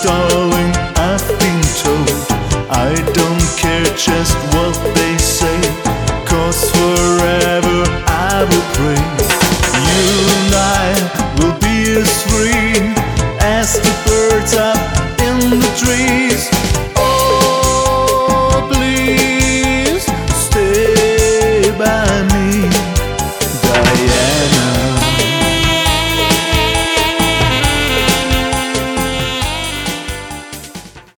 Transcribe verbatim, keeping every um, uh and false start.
darling, I've been told I don't care just